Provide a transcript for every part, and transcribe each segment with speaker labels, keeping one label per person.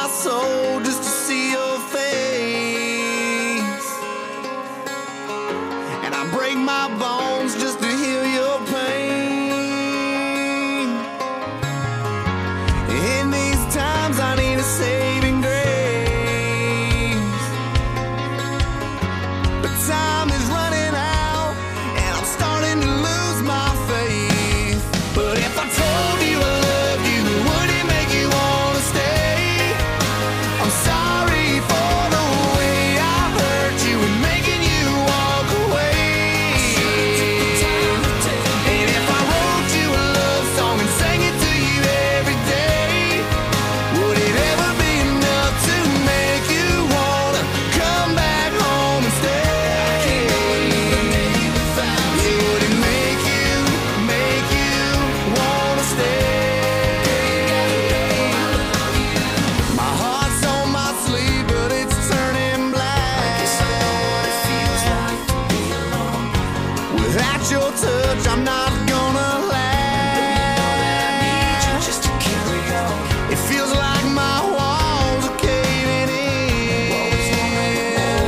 Speaker 1: my soul just to see your face, and I break my bones just to heal your pain. In these times I need a saving grace, but time is running out and I'm starting to lose my faith. But if I told you I loved you, would it make you wanna stay? I'm sorry for the way I hurt you and making you walk away. And if I wrote you a love song and sang it to you every day, would it ever be enough to make you wanna come back home and stay? Would it make you wanna stay? My heart's on my sleeve, but it's turning black. Without your touch, I'm not gonna last. It feels like my walls are caving in,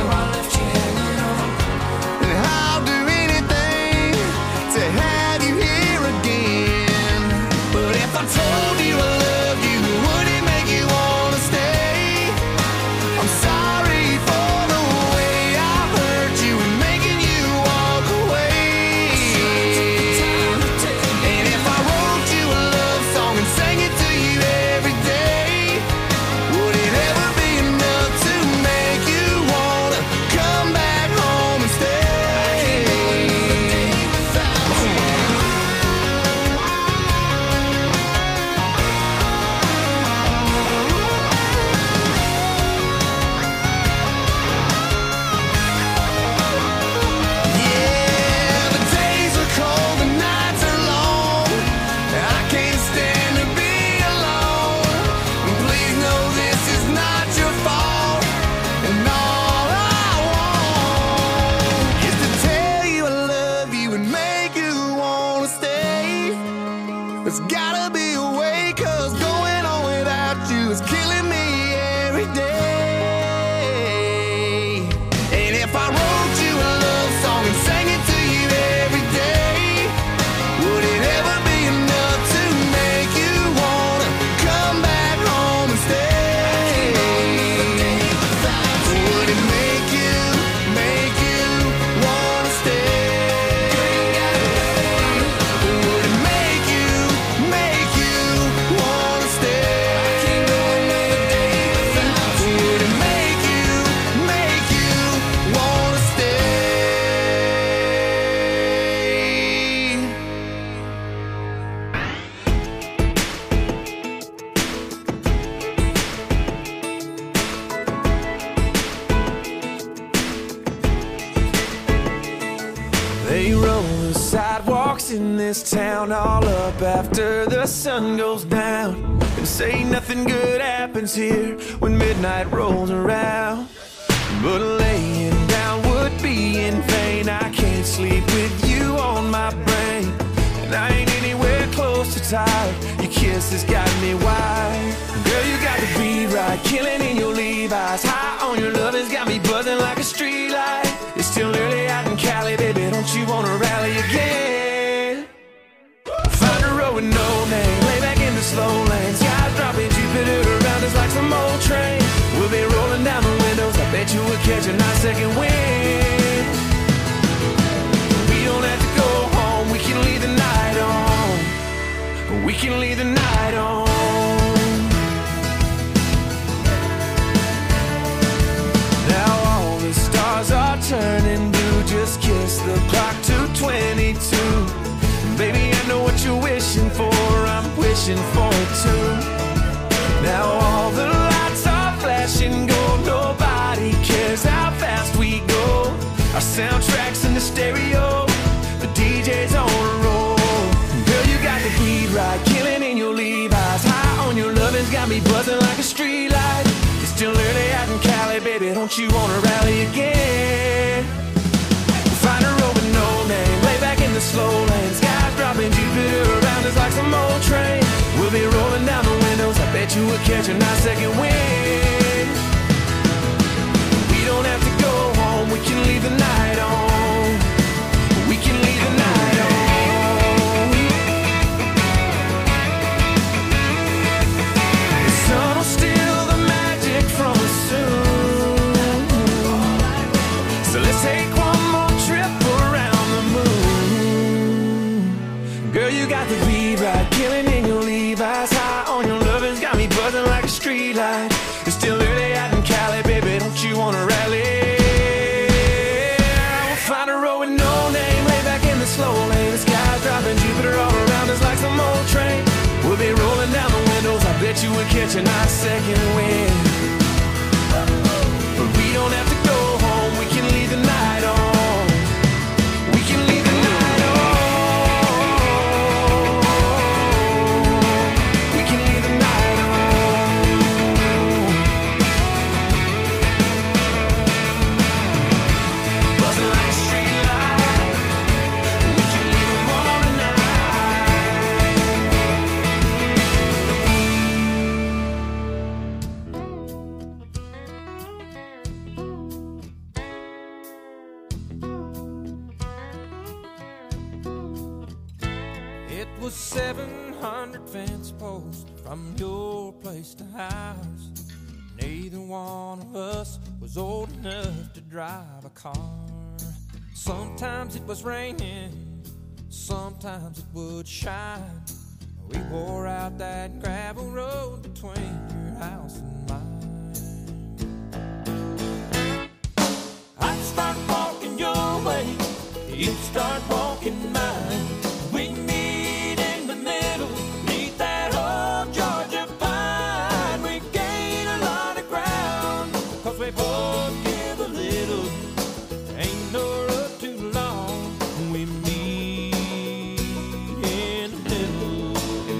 Speaker 1: and I'll do anything to have you here again. But if I told you I loved you, would it make you wanna stay? I'm sorry for the way I hurt you and making you walk away. And if I wrote you a love song and sang it to you every day, would it ever be enough to make you wanna come back home and stay? Yeah, the days are cold, the nights are long. I can't stand to be alone. Please know this is not your fault, and all I want is to tell you I love you and make you wanna stay. There's gotta be a way, 'cause going on without you is killing me every day. And if I wrote you a love song and sang it to you every day, would it ever be enough to make you wanna come back home and stay? Would it make you wanna stay? Would it make you wanna stay? Would it make you wanna stay? They roll the sidewalks in this town all up after the sun goes down, and say nothing good happens here when midnight rolls around. But laying down would be in vain. I can't sleep with you on my brain, and I ain't anywhere close to tired. Your kiss has got me wired. Girl, you got the beat right, killing in your Levi's. High on your love has got me buzzing like a street light. It's still early out in Cali, baby, don't you wanna rally again? Find a road with no name, lay back in the slow lane. Skies dropping, Jupiter around us like some old train. We'll be rolling down the windows, I bet you we'll catch a nice second wind. We don't have to go home, we can leave the night on. We can leave the night on. Now all the stars are turning blue, just kiss the clock to 22. Baby, I know what you're wishing for, I'm wishing for it too. Now all the lights are flashing gold, nobody cares how fast we go. Our soundtrack's in the stereo, the DJ's on a roll. Girl, you got the beat right, killing in your Levi's. High on your lovin's got me buzzing like a street light. It's still early out in Cali, baby, don't you wanna rally again? Find a road with no name, lay back in the slow lane. Skies dropping, Jupiter around us like some old train. We'll be rolling down the windows, I bet you we'll catch a nice second wind. can leave the night on. We can leave the night on. The sun will steal the magic from us soon. So let's take one more trip around the moon. Girl, you got the beat right, killing in your Levi's. High on your lovers, got me buzzing like a street light. It's still early out in Cali, baby, don't you wanna rally? We'll find a road with no name, lay back in the slow lane. The sky's dropping, Jupiter all around us like some old train. We'll be rolling down the windows, I bet you we'll catch a nice second wind. But we don't have to go home, we can leave the night on. We can leave the night on. We can leave the night on. Buzzing like a street light. We can leave them all It was 700 fence posts from your place to ours. Neither one of us was old enough to drive a car. Sometimes it was raining, sometimes it would shine. We wore out that gravel road between your house and mine. I'd start walking your way, you'd start walking mine. We meet in the middle, meet that old Georgia pine. We gain a lot of ground, 'cause we both give a little. Ain't no road too long, we meet in the middle.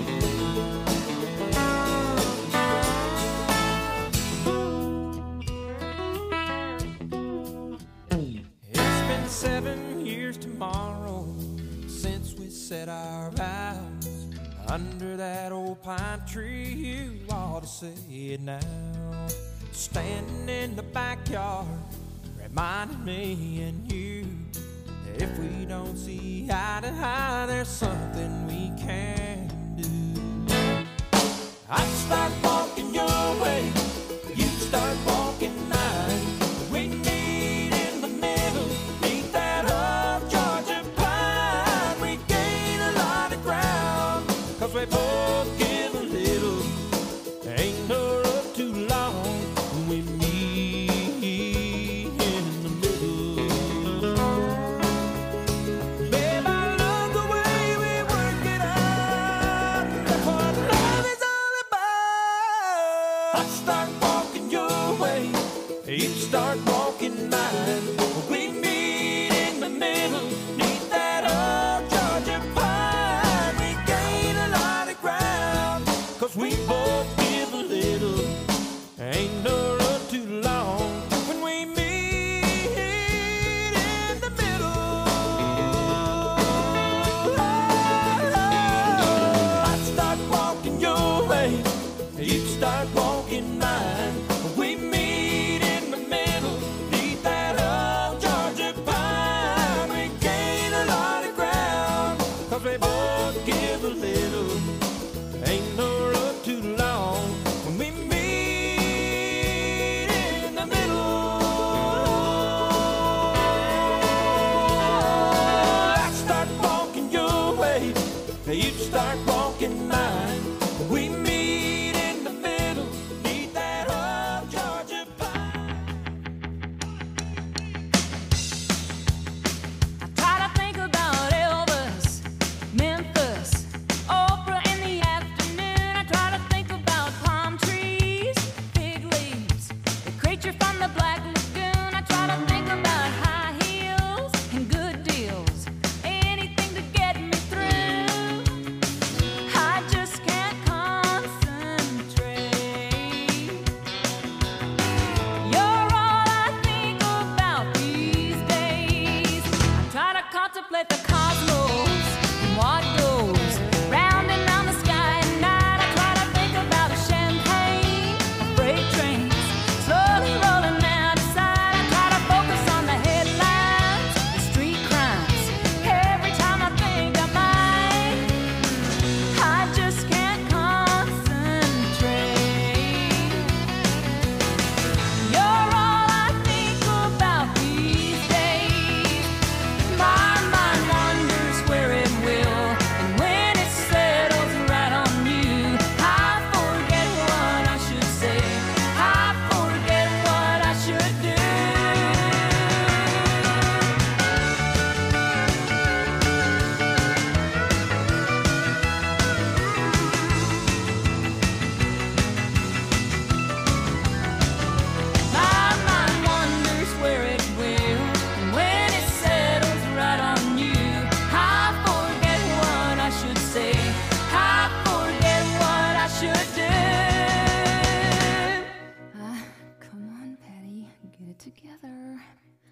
Speaker 1: It's been 7 years tomorrow since we said our vows under that old pine tree. You ought to say it now. Standing in the backyard, reminding me and you that if we don't see eye to eye, there's something we can do. I'd start walking your way, you'd start walking mine. We meet in the middle, meet that old Georgia pine. We gain a lot of ground, 'cause we both give a little. Ain't no road too long, we meet in the middle. Babe, I love the way we work it out. That's what love is all about. I start walking your way, you start walking mine. We meet in the middle, meet that old Georgia pine. We gain a lot of ground, 'cause we both give a little. Ain't no road too long when we meet in the middle. I start walking your way, you start walking mine. We meet in the middle, meet that old Georgia pine. We gain a lot of ground, 'cause we both give a little. Ain't no road too long when we meet in the middle. I start walking your way, you start walking mine. We meet in the middle, meet that old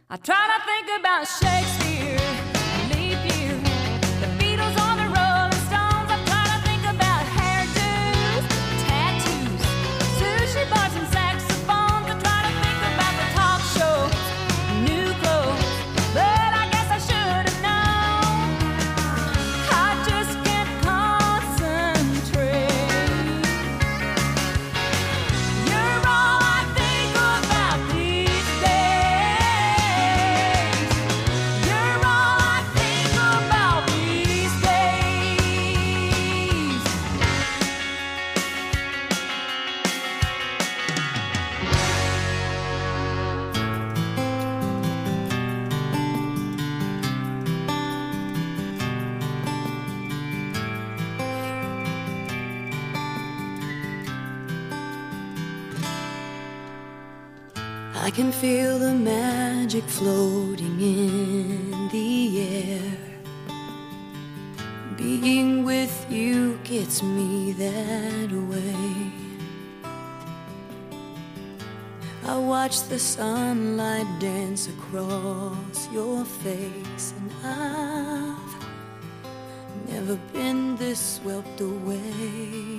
Speaker 2: I try to think about Shakespeare, leap year, the Beatles or the Rolling Stones. I try to think about hairdos, tattoos, sushi bars and saxophones. I try to think about the talk shows, new clothes, but I guess I should have known. I just can't concentrate. You're all I think about these days. You're all I think about these days.
Speaker 3: I can feel the magic floating in the air. Being with you gets me that way. I watch the sunlight dance across your face, and I've never been this swept away.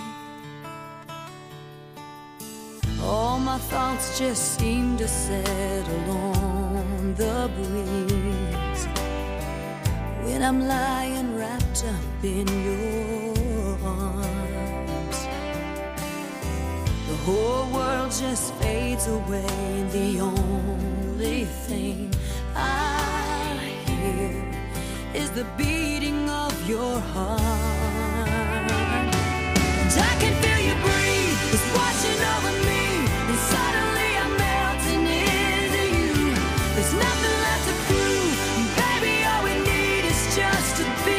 Speaker 3: All my thoughts just seem to settle on the breeze when I'm lying wrapped up in your arms. The whole world just fades away, and the only thing I hear is the beating of your heart. And I can feel you breathe, it's washing over me. And suddenly I'm melting into you. There's nothing left to prove. Baby, all we need is just to be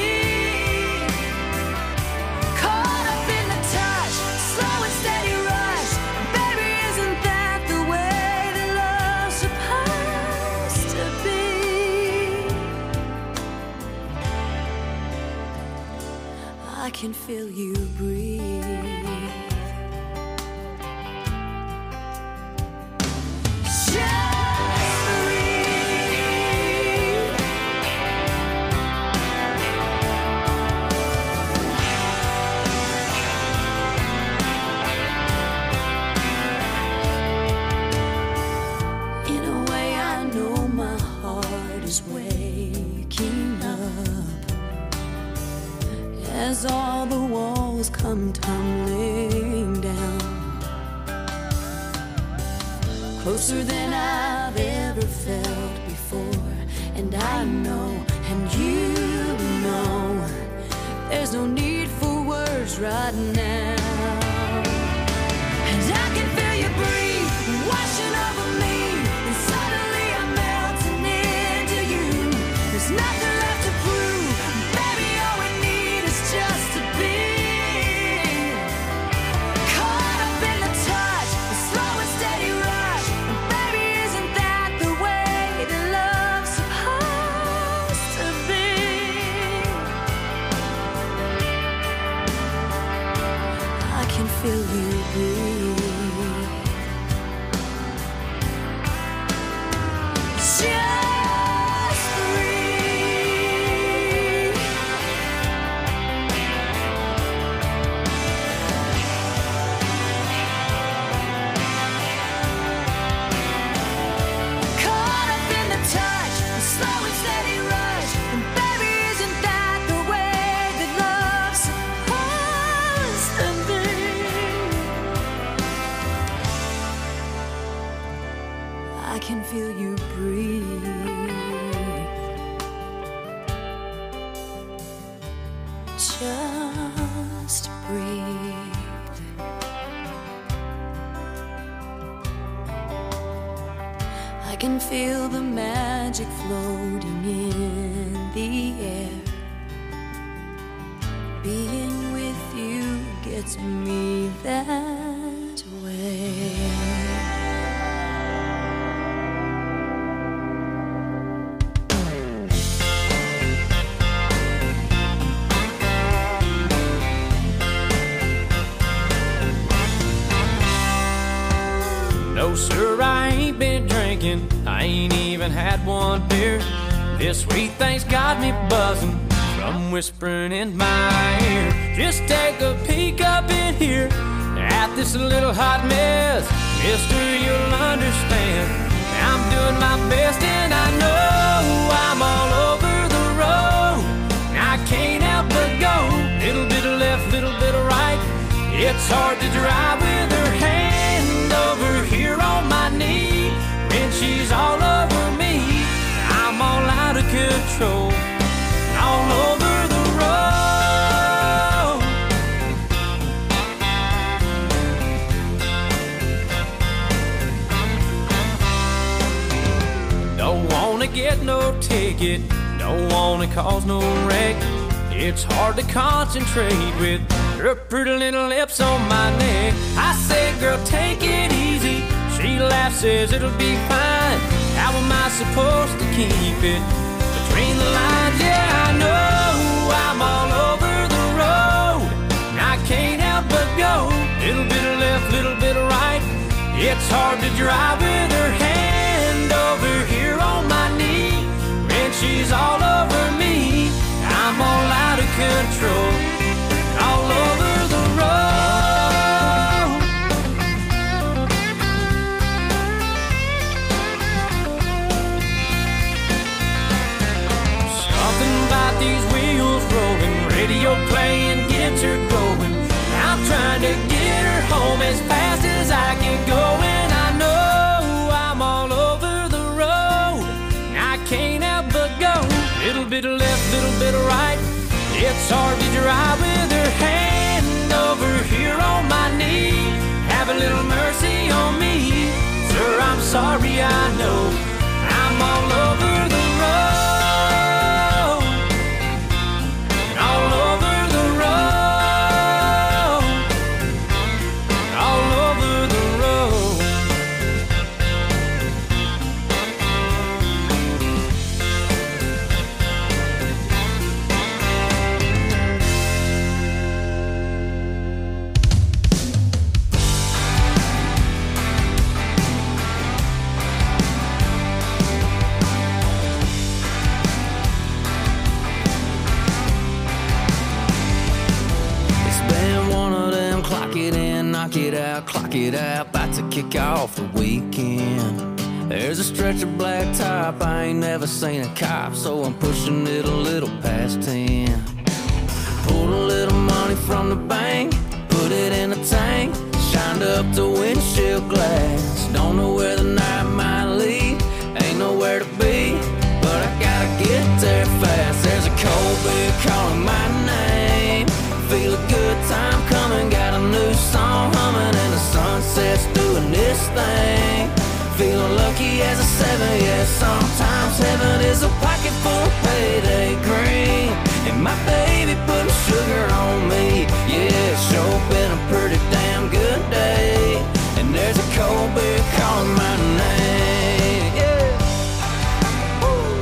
Speaker 3: caught up in the touch, slow and steady rush. Baby, isn't that the way that love's supposed to be? I can feel you breathe. As all the walls come tumbling down, closer than I've ever felt before. And I know, and you know, there's no need for words right now. And I can feel you breathe, washing over me. And suddenly I'm melting into you. There's nothing left to prove. Baby, all we need is just to be caught up in the touch, the slow and steady rush. And baby, isn't that the way that love's supposed to be? I can feel you breathe. Just breathe. Caught up in the touch, the slow and steady rush. And baby, isn't that the way that love's supposed to be? I can feel you breathe. Just breathe. I can feel the magic floating in the air. Being with you gets me that way.
Speaker 1: No, sir, I ain't been drinking
Speaker 4: thinking I ain't even had one beer. This sweet thing's got me buzzing from whispering in my ear. Just take a peek up in here at this little hot mess. Mister, you'll understand I'm doing my best, and I know I'm all over the road. I can't help but go, little bit of left, little bit of right. It's hard to drive with her hand over here on my knee. When she's all over me, I'm all out of control, all over the road. Don't wanna get no ticket, don't wanna cause no wreck. It's hard to concentrate with her pretty little lips on my neck. I say, girl, take it easy. She laughs, says it'll be fine. How am I supposed to keep it between the lines? Yeah, I know I'm all over the road, and I can't help but go, little bit of left, little bit of right. It's hard to drive with her hand over here on my knee. When she's all over me, I'm all out of control, all over the road. Something about these wheels rolling, radio playing gets her going. I'm trying to get her home as fast as I can go, and I know I'm all over the road, and I can't help but go, little bit of left, little bit of right. It's hard to drive with her hand over here on my knee. Have a little mercy on me, sir, I'm sorry, I know I'm all over the road, all over the road, all over the road. Knock it out, clock it out, about to kick off the weekend. There's a stretch of black top, I ain't never seen a cop, so I'm pushing it a little past 10. Pulled a little money from the bank, put it in a tank, shined up the windshield glass. Don't know where the night might lead, ain't nowhere to be, but I gotta get there fast. There's a cold beer calling my name, feel a good time coming, got a new song humming, and the sunset's doing this thing. Feeling lucky as a 7, yeah, sometimes heaven is a pocket full of payday green, and my baby putting sugar on me. Yeah, it's sure been a pretty damn good day, and there's a cold beer calling my name. Yeah. Woo.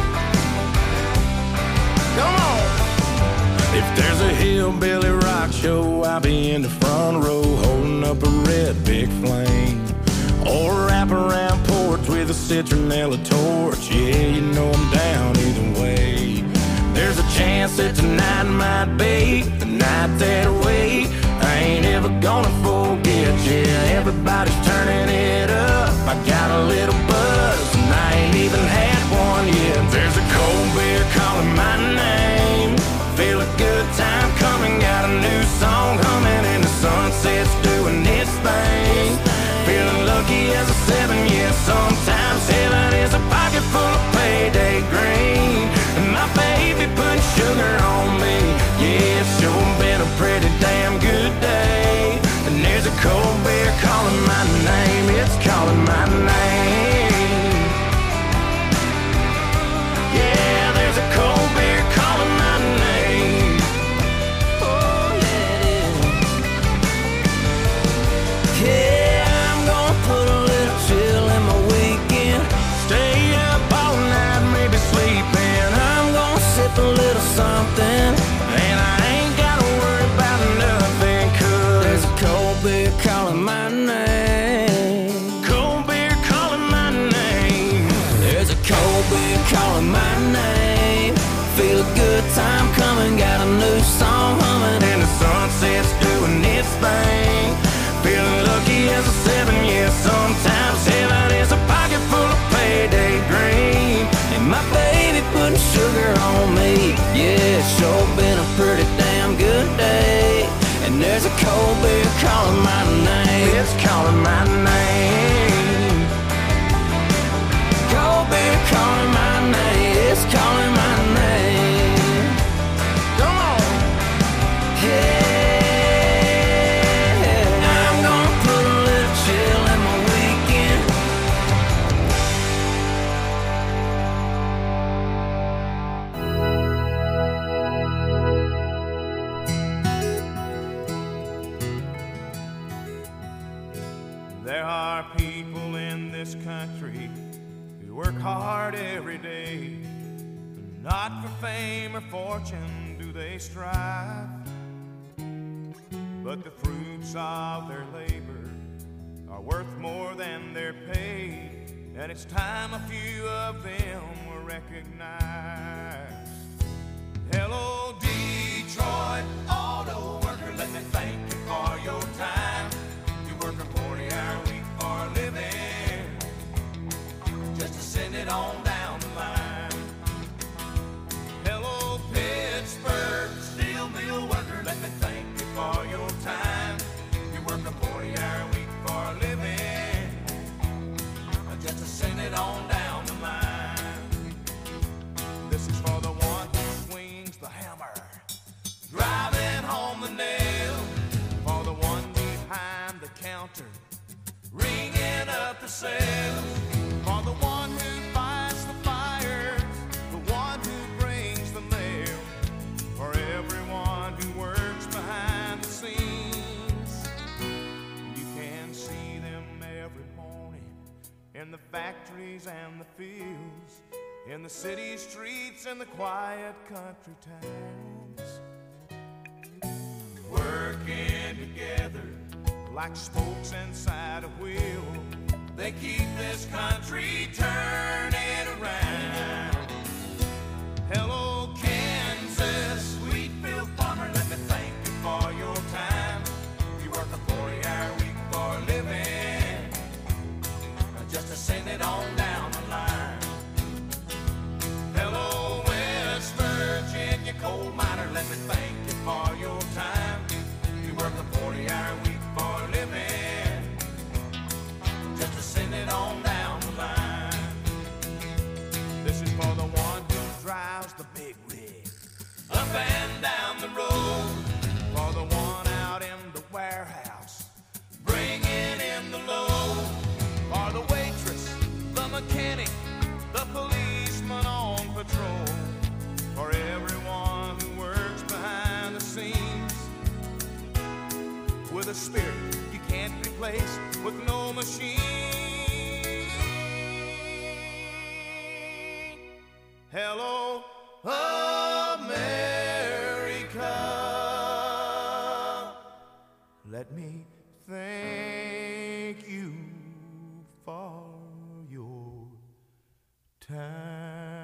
Speaker 4: Come on.
Speaker 1: If there's a hillbilly rock show, I'll be in the front row holding up a red big flame, or wrap around porch with a citronella torch. Yeah, you know I'm down either way. There's a chance that tonight might be the night that way I ain't ever gonna forget. Yeah, everybody's turning it up, I got a little buzz, and I ain't even had one yet. There's a cold beer calling my name, feel a good time coming, got a new song humming, and the sunset's doing its thing. Feeling lucky as a 7, yeah, sometimes heaven is a pocket full of payday green, and my baby putting sugar on me. Yeah, it's sure been a pretty damn good day, and there's a cold beer calling my name, it's calling my name. Yeah, there's a cold beer calling my name. Oh, yeah, it is. Yeah, I'm gonna put a little chill in my weekend, stay up all night, maybe sleeping. I'm gonna sip a little something, and I ain't gotta worry about nothing, 'cause there's a cold beer calling my name. Cold beer calling my name.
Speaker 4: Cold beer calling my name.
Speaker 1: It's calling my name.
Speaker 4: Cold beer calling my name. It's calling my name.
Speaker 1: Come on.
Speaker 4: Yeah, I'm gonna put a little chill in my weekend.
Speaker 1: There are people in this country who work hard every day. Not for fame or fortune do they strive, but the fruits of their labor are worth more than their pay, and it's time a few of them were recognized. Hello, Detroit auto worker, let me thank you for your time. You work a 40-hour week for a living, just to send it on down the line. Hello, Pittsburgh steel mill worker, let me thank you for your time. You work a 40-hour week for a living, just to send it on down the line. This is for the one who swings the hammer, driving home the nail. For the one behind the counter, ringing up the sales. For the one who fights the fires, the one who brings the mail. For everyone who works behind the scenes. You can see them every morning in the factories and the fields, in the city streets and the quiet country towns, working together like spokes inside a wheel. They keep this country turning around. Hello, Kansas, Wheatfield farmer, let me thank you for your time. You work a 40-hour week for a living, just to send it on down the line. Hello, West Virginia coal miner, let me thank you for your time. You work a 40-hour week for a living, just to send it on down the line. This is for the one who drives the big rig up and down the road. For the one out in the warehouse, bringing in the load. For the waitress, the mechanic, the policeman on patrol. For everyone who works behind the scenes, with a spirit you can't replace with no machine. Hello, America. Let me thank you for your time.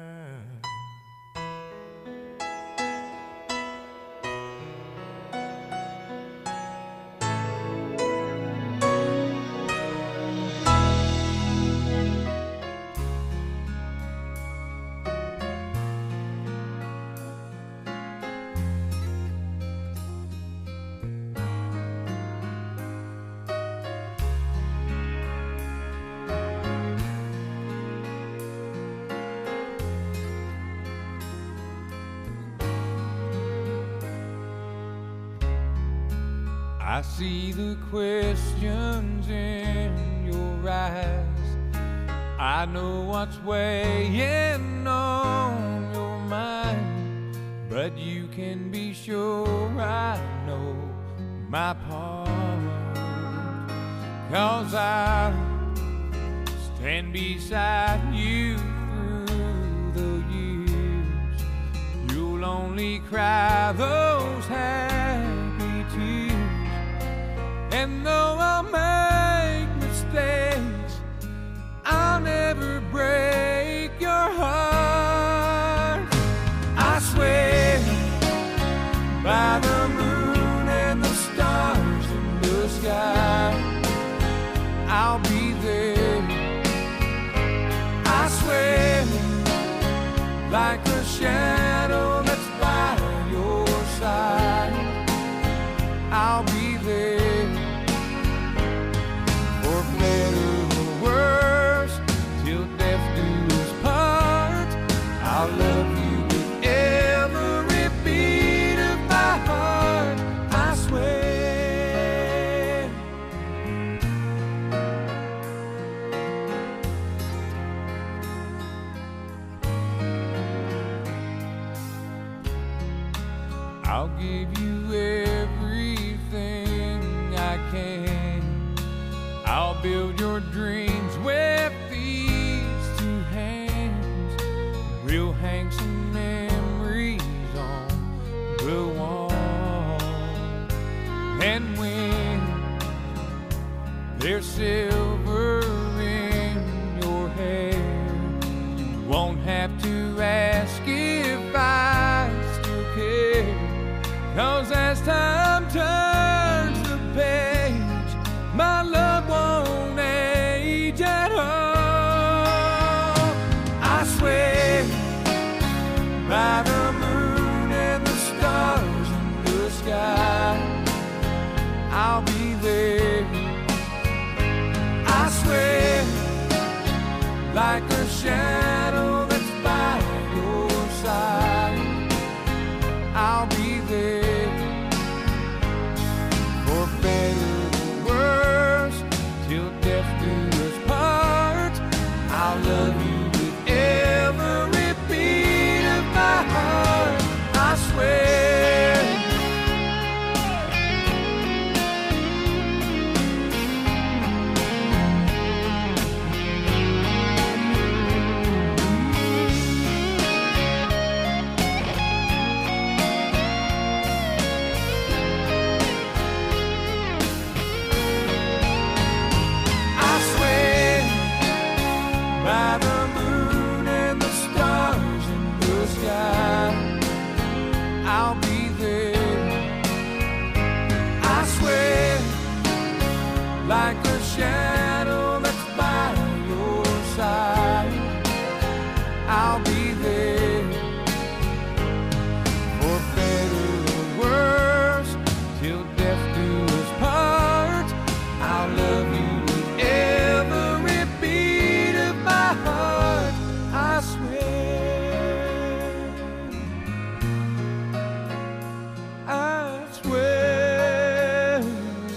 Speaker 5: I see the questions in your eyes. I know what's weighing on your mind, but you can be sure I know my part. 'Cause I stand beside you through the years. You'll only cry those happy tears. And though I'll make mistakes, I'll never break your heart. I swear by the moon and the stars in the sky, I'll be there. I swear like a shadow that's by your side, I'll there. For better or worse, till death do us part. I'll love you with every beat of my heart, I swear. I'll give you everything I can. I'll build your dreams with these two hands. We'll hang some memories on the wall. And when there's silver in your hair, you won't have to ask if I still care. 'Cause as time turns the page, my love won't age at all. I swear by the moon and the stars in the sky, I'll be there. I swear like a shadow that's by your side, I'll be there. For better or worse, till death do us part, I'll love you with every beat of my heart, I swear. By the moon and the stars in the sky, I'll be there. I swear, like a shadow that's by your side, I'll be there. For better or worse, till death do us part, I'll love you with every beat of my heart, I swear. I swear.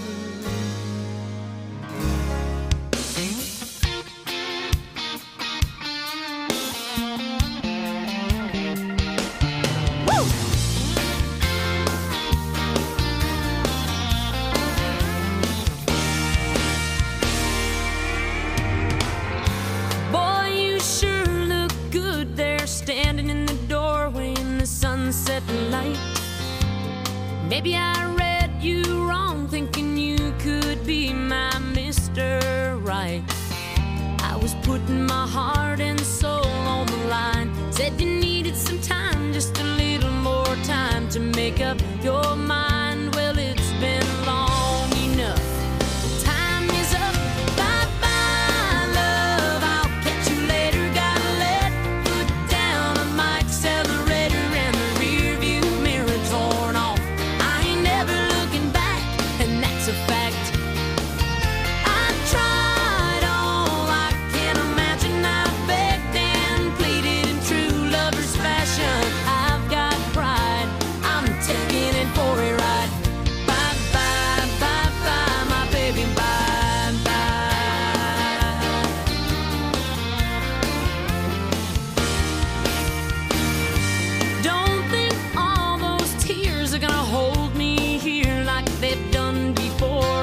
Speaker 3: Boy, you sure look good there, standing in the doorway in the sunset light. Maybe I read you wrong, thinking you could be my Mr. Right. I was putting my heart and soul on the line. Said you needed some time, just a little more time to make up your mind. Well, it's been long enough. Time is up. Bye-bye, love. I'll catch you later. Gotta let foot down on my accelerator, and the rear view mirror torn off. I ain't never looking back, and that's a fact. I tried all I can imagine. I begged and pleaded in true lover's fashion. I've got pride, I'm taking it for a ride. Bye-bye, bye-bye, my baby, bye-bye. Don't think all those tears are gonna hold me here like they've done before.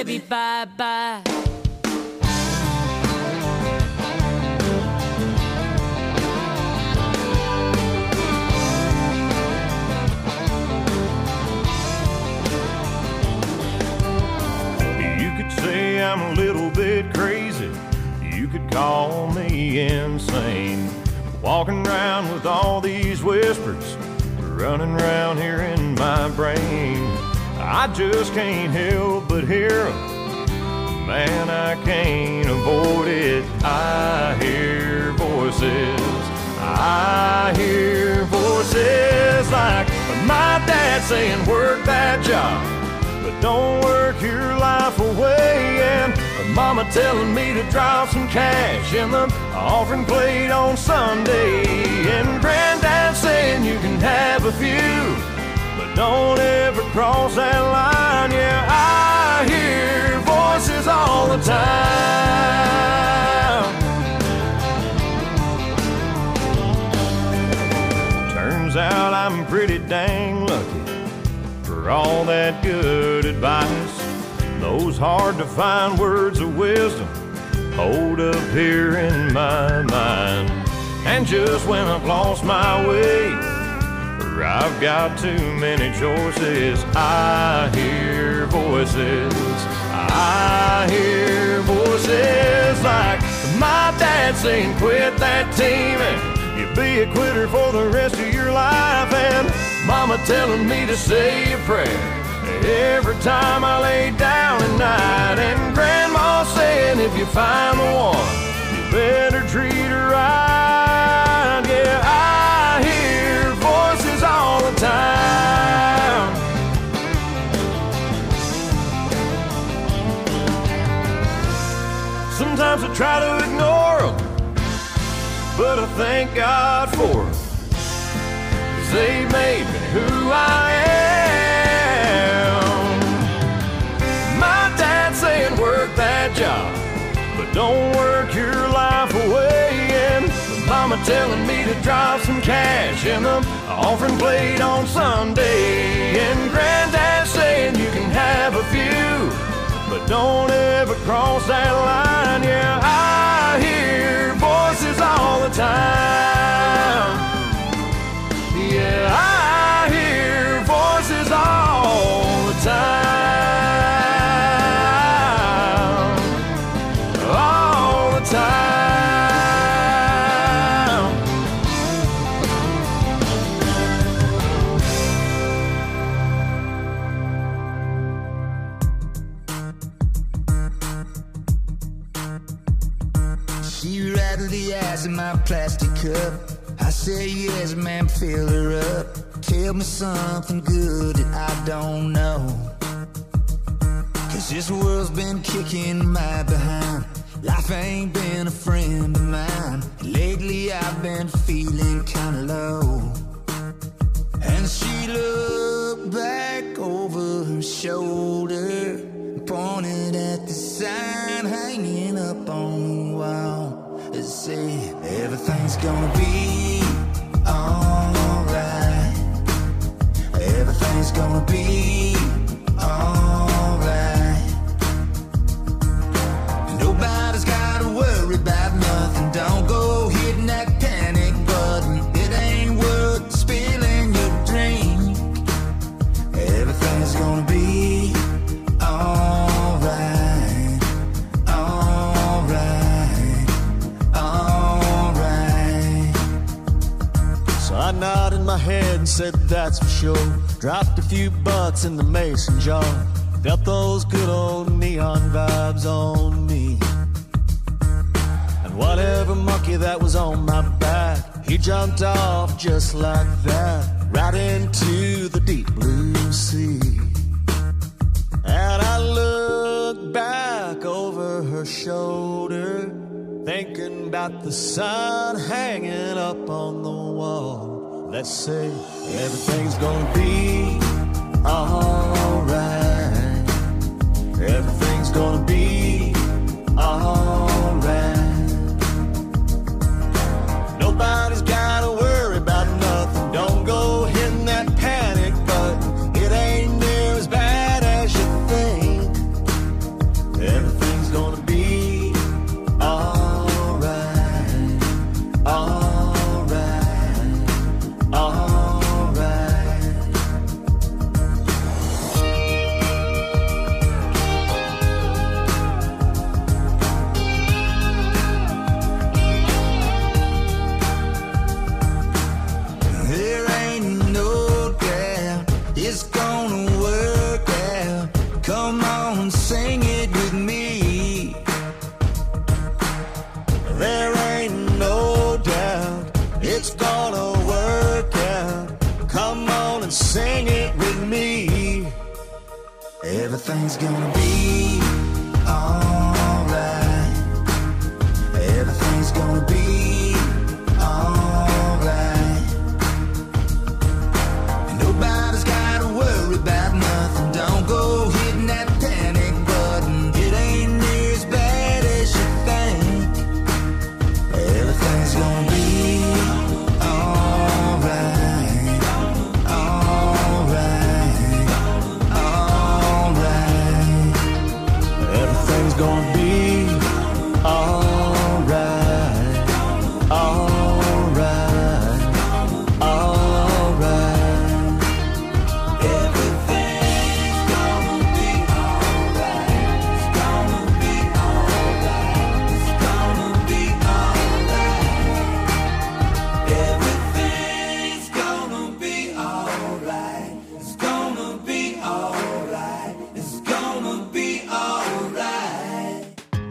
Speaker 2: baby, bye-bye.
Speaker 6: You could say I'm a little bit crazy. You could call me insane. Walking around with all these whispers running around here in my brain. I just can't help but hear 'em. Man, I can't avoid it. I hear voices. I hear voices like my dad saying, work that job, but don't work your life away. And mama telling me to drop some cash in the offering plate on Sunday. And granddad saying you can have a few, but don't ever cross that line. Yeah, I hear voices all the time. Turns out I'm pretty dang lucky for all that good advice. Those hard to find words of wisdom hold up here in my mind. And just when I've lost my way, or I've got too many choices, I hear voices. I hear voices like my dad saying, quit that team and you'll be a quitter for the rest of your life. And mama telling me to say a prayer every time I lay down at night. And grandma saying if you find the one, you better treat her right. Yeah, I hear voices all the time. Sometimes I try to ignore them, but I thank God for them, 'cause they made me who I am. My dad saying work that job, but don't work your life away. And mama telling me to drop some cash in the offering plate on Sunday. And granddad saying you can have a few, but don't ever cross that line. Yeah, I hear voices all the time. Yeah, I hear voices all the time. All the time.
Speaker 7: She rattled the ice in my plastic cup. I say yes, ma'am, fill her up. Tell me something good that I don't know, 'cause this world's been kicking my behind. Life ain't been a friend of mine. Lately I've been feeling kinda low. And she looked back over her shoulder, pointed at the sign hanging up on the wall. It said, everything's gonna be alright. Everything's gonna be alright. Nobody's gotta worry about nothing. Don't go hitting that panic button. It ain't worth spilling your drink. Everything's gonna be alright. Alright. Alright.
Speaker 1: So I nodded my head and said that's for sure. Dropped a few bucks in the mason jar. Felt those good old neon vibes on me. And whatever monkey that was on my back, he jumped off just like that, right into the deep blue sea. And I looked back over her shoulder, thinking about the sun hanging up on the wall. Let's say everything's gonna be alright. Everything's gonna be alright. Nobody's gotta worry about nothing. Don't go hitting that panic button. It ain't near as bad as you think.
Speaker 7: Everything's gonna be alright. Everything's gonna be alright. And nobody's gotta worry about nothing. Don't go hitting that panic button. It ain't near as bad as you think. Everything's gonna be alright. Alright. Alright.
Speaker 1: Everything's gonna be alright. Alright. Alright.
Speaker 7: Everything's gonna be alright. It's gonna be alright. It's gonna be alright. Everything's gonna be alright. It's gonna be alright. It's gonna be alright.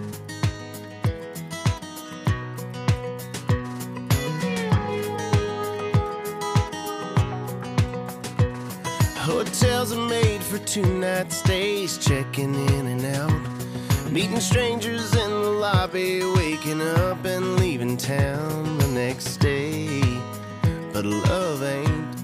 Speaker 8: Hotels are made for 2-night stays, checking in and out, meeting strangers in the lobby, waking up and leaving town the next day. But love ain't.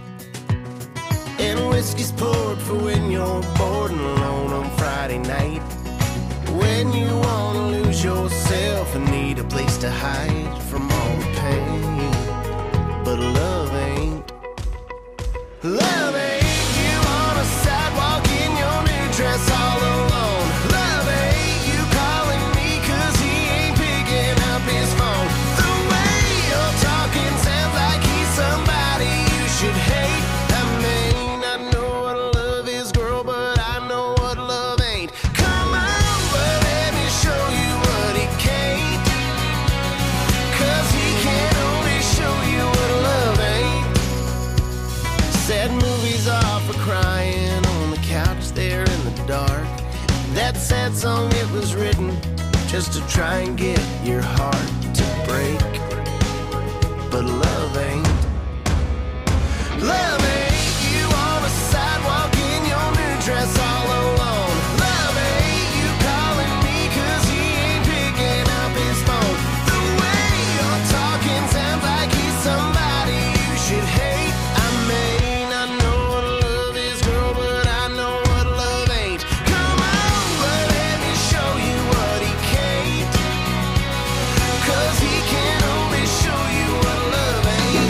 Speaker 8: And whiskey's poured for when you're bored and alone on Friday night, when you wanna lose yourself and need a place to hide from all the pain. But love ain't. Love ain't. You on a sidewalk in your new dress all alone. Love ain't. You calling me 'cause he ain't picking up his phone. The way you're talking sounds like he's somebody you should hate. I mean, I know what love is, girl, but I know what love ain't. Come on, but let me show you what he can't. 'Cause he can only show you what love ain't. Sad movies are for crying on the couch there in the dark. That sad song, it was written just to try and get your heart to break. But love ain't. Love ain't. You on a sidewalk in your new dress all alone. Love ain't. You calling me 'cause he ain't picking up his phone. The way you're talking sounds like he's somebody you should hate. I mean, I know what love is, girl, but I know what love ain't. Come on, but let me show you what he can't. 'Cause he can only show you what love ain't.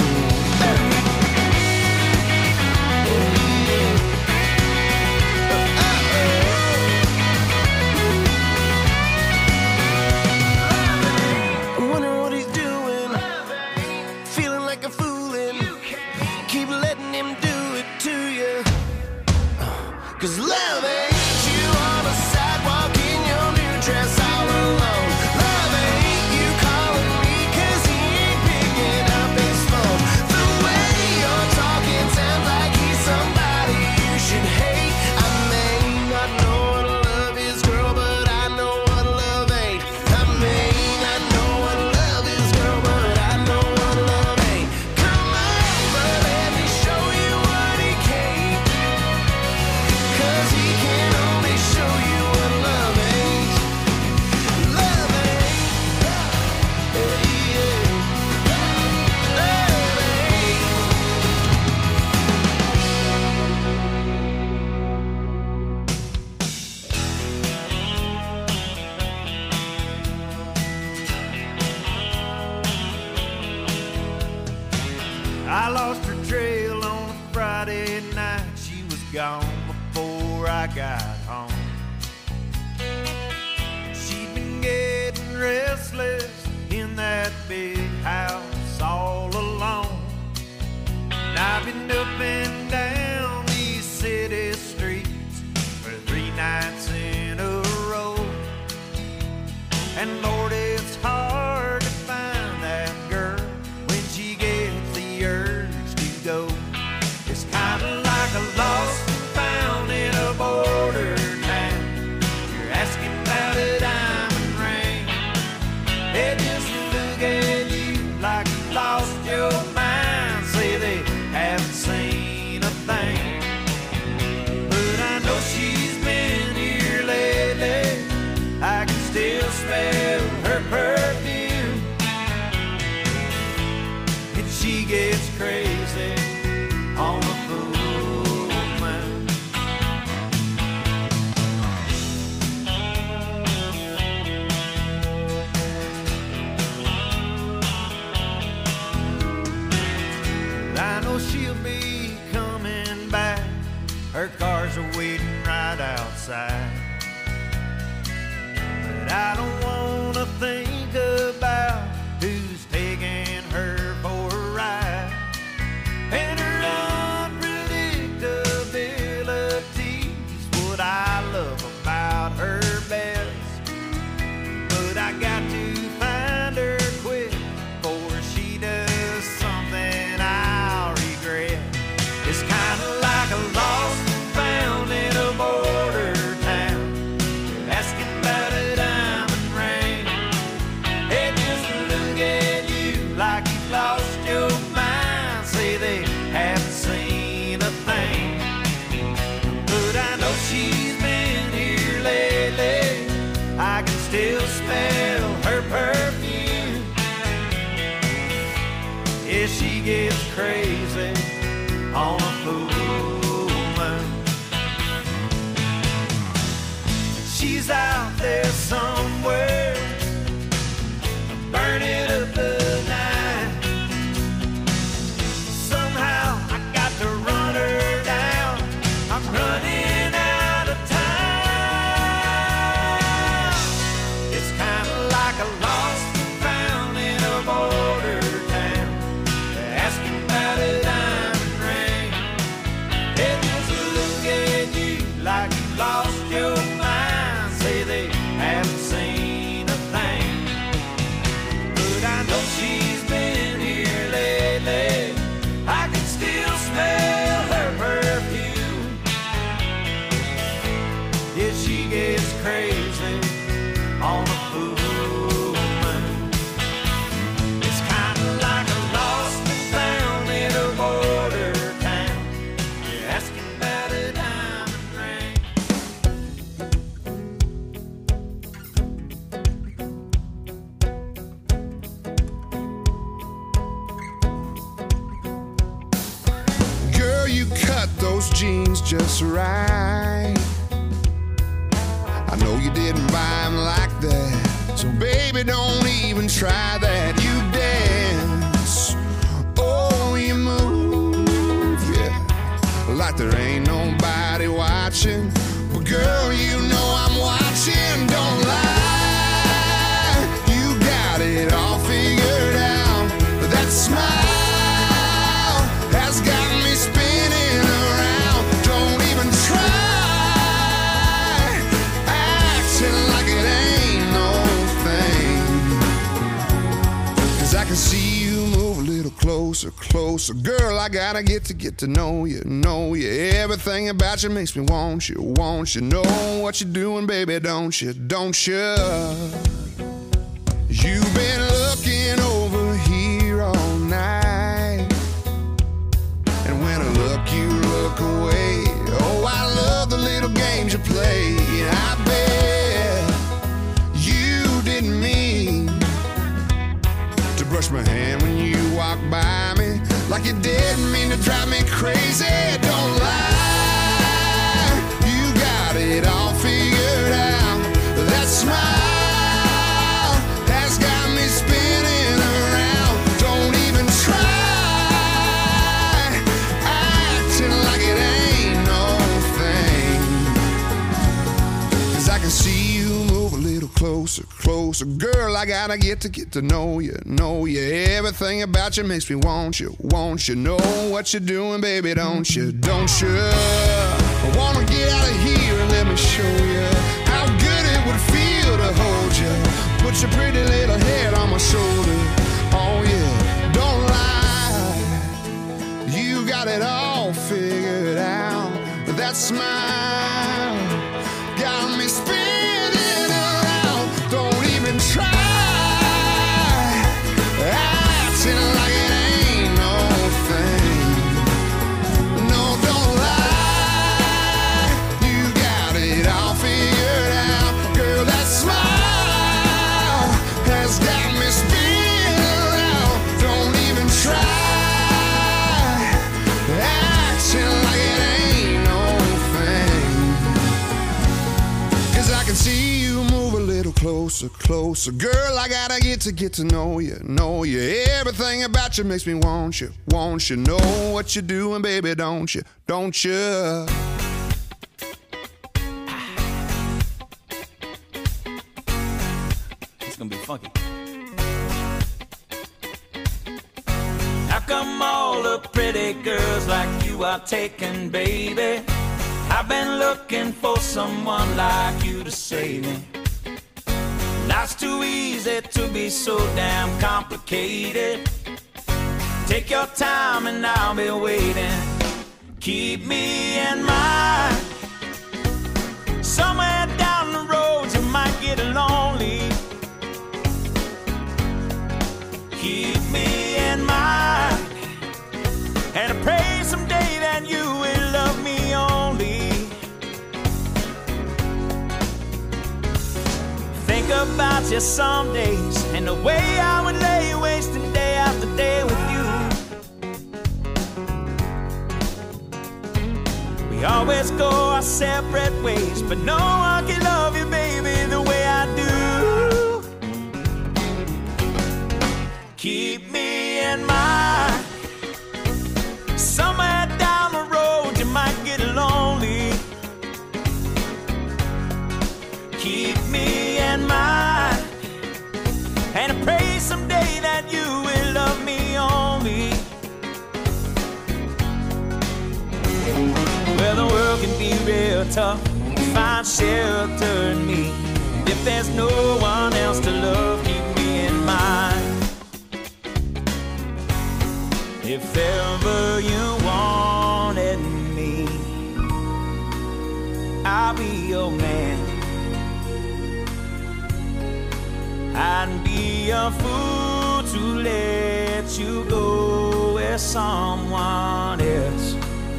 Speaker 8: I'm wondering what he's doing, feeling like a foolin'. Keep letting him do it to you. 'Cause love ain't. You on a sidewalk in your new dress all alone. Love ain't. You calling me 'cause he ain't picking up his phone. The way you're talking sounds like he's somebody you should hate. I may not know what love is, girl, but I know what love ain't. I mean, I know what love is, girl, but I know what love ain't. Come on, but let me show you what he can't. 'Cause he can only show you what love ain't. Love ain't. Yeah, yeah. Love ain't.
Speaker 6: I lost her trail on a Friday night. She was gone before I got home. She'd been getting restless in that big house all alone. And I've been up and down these city streets for 3 nights in a row. And Lord, it's hard to find that girl when she gets the urge to go. It's kind of like a lost and found in a border town. You're asking about a diamond ring. They just look at you like you lost your mind. Say they haven't seen a thing. waiting right outside. But I don't wanna think about who's taking her for a ride. And her unpredictability's what I love about her best. But I got to find her quick before she does something I'll regret. It's kinda like a lost and found in a border town. You're asking about a diamond ring. They just look at you like you've lost your mind. Say they haven't seen a thing. But I know she's been here lately. I can still smell her perfume. Yeah, she gets crazy on a full moon. She's out there somewhere, burning up the night. Somehow I got to run her down. I'm running out of time. It's kind of like a lost and found in a border town. They're asking about a diamond ring. They just look at you like you lost your mind. Say they haven't seen a thing. But I know she's been here lately. I can still smell her perfume. Yeah, she gets crazy on a full moon. It's kind of like a lost and found in a border town. You're asking about a diamond ring.
Speaker 9: Girl, you cut those jeans just right. I know you didn't buy them like that, so baby, don't even try that. You dance, oh, you move, yeah, like there ain't nobody watching. But girl, you know I'm watching, don't lie. You got it all figured out. That smile has got me spinning around. Don't even try acting like it ain't no thing. 'Cause I can see you move a little closer, closer. Girl, I gotta get to know you, know you. Everything about you makes me want you, want you. Know what you're doing, baby, don't you, don't you? You've been looking over here all night, and when I look, you look away. Oh, I love the little games you play. I bet you didn't mean to brush my hand when you walk by me, like you didn't mean to drive me crazy. Don't lie, you got it all figured out. That smile has got me spinning around. Don't even try acting like it ain't no thing. 'Cause I can see you move a little closer, closer. Girl, I gotta get to know you, know you. Everything about you makes me want you, want you. Know what you're doing, baby, don't you, don't you? I wanna get out of here and let me show you how good it would feel to hold you. Put your pretty little head on my shoulder. Oh yeah, don't lie, you got it all figured out. That smile got me spinning around. Don't even try acting like it ain't no thing. No, don't lie, you got it all figured out. Girl, that smile has got me spinning around. Don't even try acting like it ain't no thing. 'Cause I can see you move a little closer, closer. Girl, I gotta get to know you, know you. Everything about you makes me want you, want you. Know what you're doing, baby, don't you, don't you?
Speaker 10: gonna be funky. How come all the pretty girls like you are taken, baby? I've been looking for someone like you to save me. Life's too easy to be so damn complicated. Take your time and I'll be waiting. Keep me in mind. Somewhere down the road you might get lonely. Keep me in mind. And I pray someday that you will love me only. Think about you some days and the way I would lay wasting day after day with you. We always go our separate ways, but no one can love you, baby, the way I do. Keep me in mind. Somewhere down the road you might get lonely. Keep me in mind. And I pray someday that you will love me only. Well, the world can be real tough. Find shelter in me. If there's no one else to love, keep me in mind. If ever you wanted me, I'll be your man. I'd be a fool to let you go with someone else.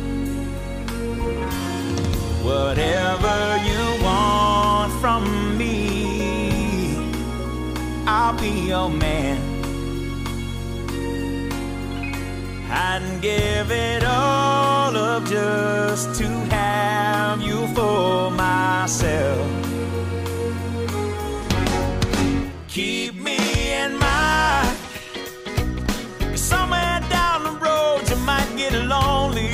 Speaker 10: Whatever you want from me, I'll be your man. I'd give it all up just to have you for myself. Keep me in mind. Somewhere down the road you might get lonely.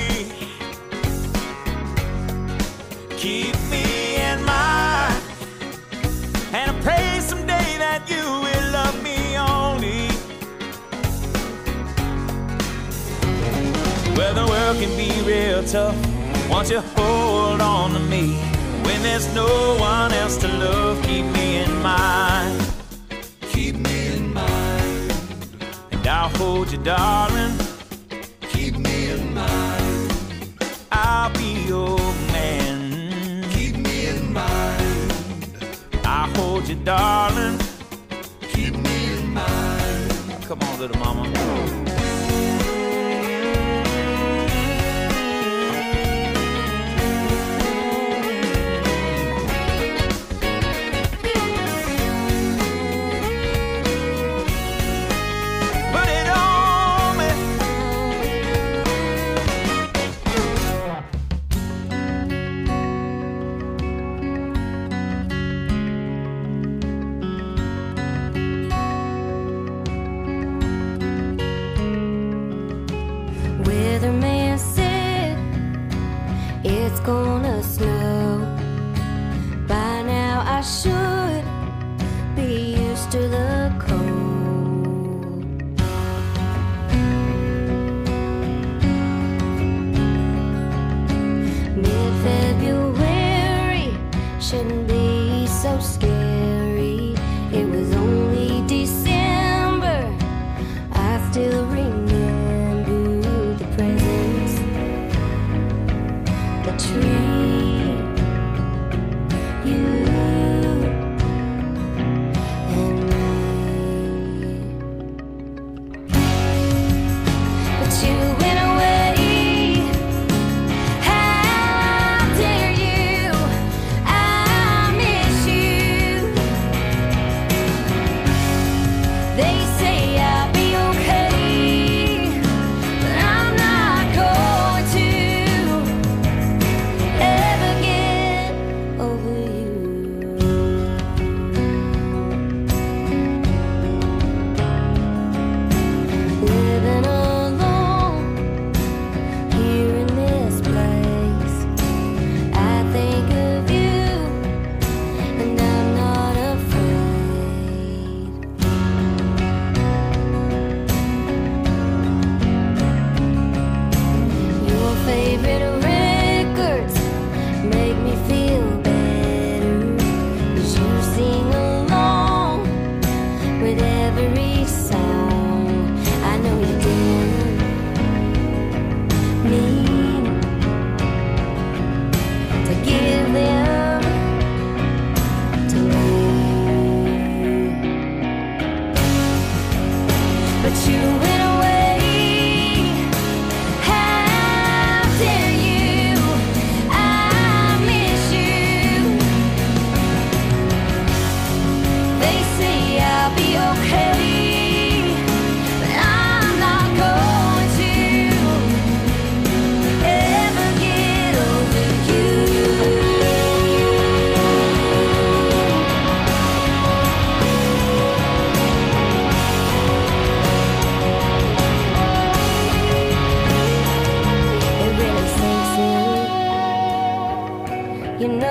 Speaker 10: Keep me in mind. And I pray someday that you will love me only. Well, the world can be real tough. Won't you hold on to me? When there's no one else to love, keep me in mind. Keep me in mind. And I'll hold you, darling. Keep me in mind. I'll be your man. Keep me in mind. I'll hold you, darling. Keep me in mind. Come on, little mama.
Speaker 11: Weatherman said it's gonna snow. By now I should be used to the cold. Mid-February shouldn't be so scary. It was only December. I still remember tree, you and me. But you went away. How dare you? I miss you.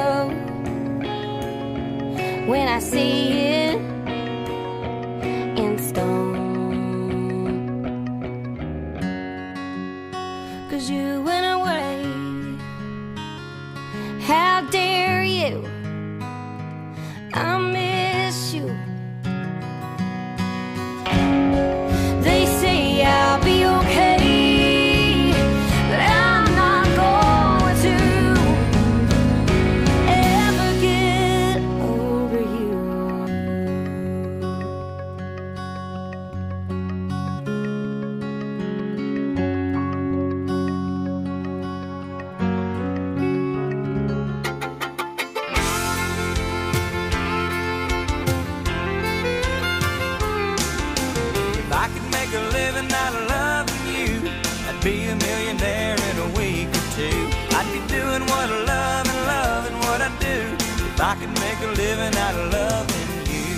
Speaker 11: when I see it in stone. 'Cause you went away. How dare you? I miss you. They say I'll be okay, but I'm not going to ever get over you.
Speaker 10: If I could make a living out of loving you, I'd be a millionaire in a week or two. I'd be doing what I love and loving what I do. If I could make a living out of loving you.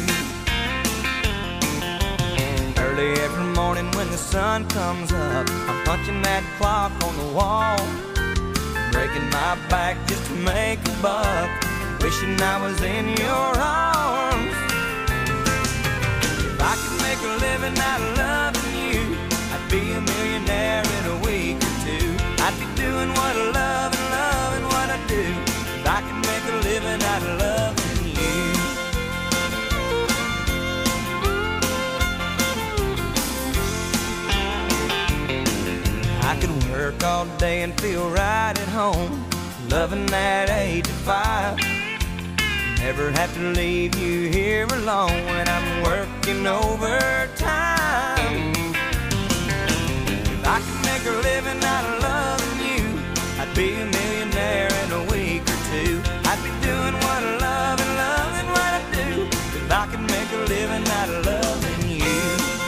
Speaker 10: Early every morning when the sun comes up, I'm punching that clock on the wall, breaking my back just to make a buck, wishing I was in your arms. If I could make a living out of loving you, I'd be a millionaire in a week or two. I'd be doing what I love and loving what I do. If I could make a living out of loving you. I could work all day and feel right at home, loving that 8 to 5. Never have to leave you here alone when I'm working overtime. If I could make a living out of loving you, I'd be a millionaire in a week or two. I'd be doing what I love and loving what I do. If I could make a living out of loving you.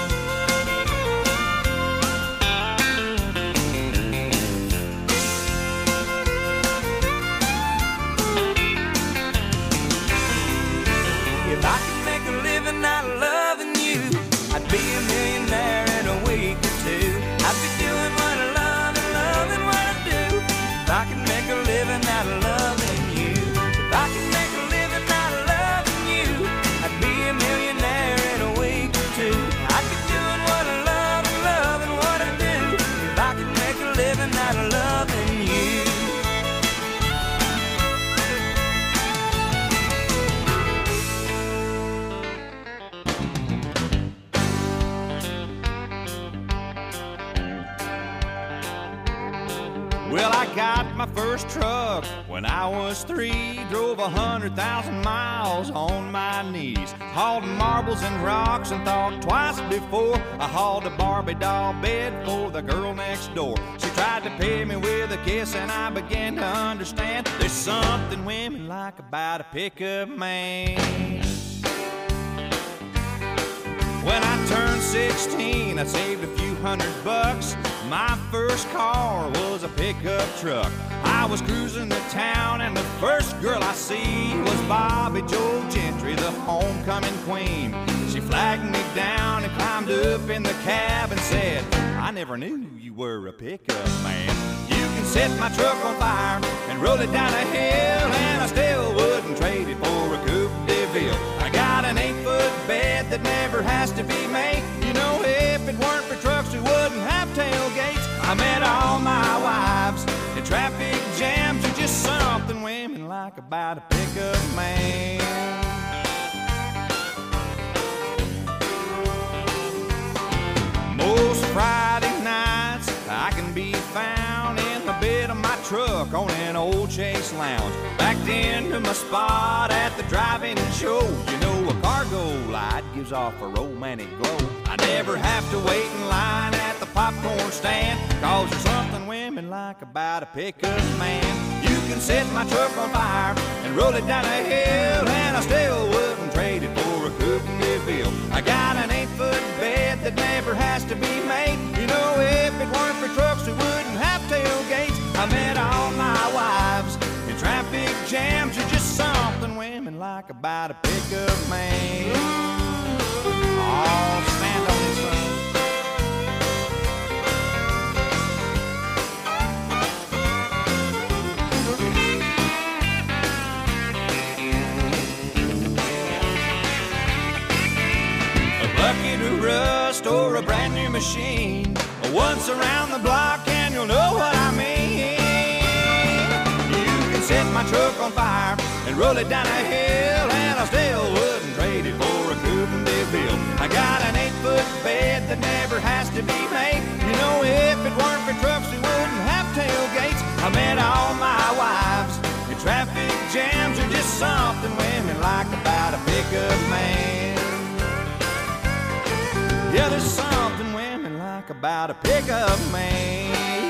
Speaker 10: If I could make a living out of loving you, I'd be a millionaire in a week or two. I'd be doing what I love and loving what I do. If I could make a living out of loving you. If I could make a living out of loving you, I'd be a millionaire in a week or two. I'd be doing what I love and loving what I do. If I could make a living out of loving you.
Speaker 6: Well, I got my first truck when I was 3. Drove 100,000 miles on my knees. Hauled marbles and rocks and thought twice before I hauled a Barbie doll bed for the girl next door. She tried to pay me with a kiss and I began to understand there's something women like about a pickup man. When I turned 16, I saved a few $100. My first car was a pickup truck. I was cruising the town and the first girl I see was Bobby Joe Gentry, the homecoming queen. She flagged me down and climbed up in the cab and said, I never knew you were a pickup man. You can set my truck on fire and roll it down a hill, and I still wouldn't trade it for a Coupe de Ville. I got an 8-foot bed that never has to be made. You know, if it weren't for trucks, we wouldn't have tailgates. I met all my wives in traffic jams. There's just something women like about a pickup man. Most Friday nights I can be found in the bed of my truck on an old Chase Lounge, backed into my spot at the drive-in show. You know, a cargo light gives off a romantic glow. I never have to wait in line at the popcorn stand, 'cause there's something women like about a pickup man. You can set my truck on fire and roll it down a hill, and I still wouldn't trade it for a Coupe de Ville. I got an 8-foot bed that never has to be made. You know, if it weren't for trucks, we wouldn't have tailgates. I met all my wives in traffic jams. There's just something women like about a pickup man. Oh, stand on this one.
Speaker 10: made of rust or a brand new machine. Once around the block and you'll know what I mean. You can set my truck on fire and roll it down a hill, and I still wouldn't trade it for a coupe and DeVille. I got an 8-foot bed that never has to be made. You know, if it weren't for trucks, we wouldn't have tailgates. I met all my wives, and traffic jams are just something women like about a pickup man. Yeah, there's something women like about a pickup man.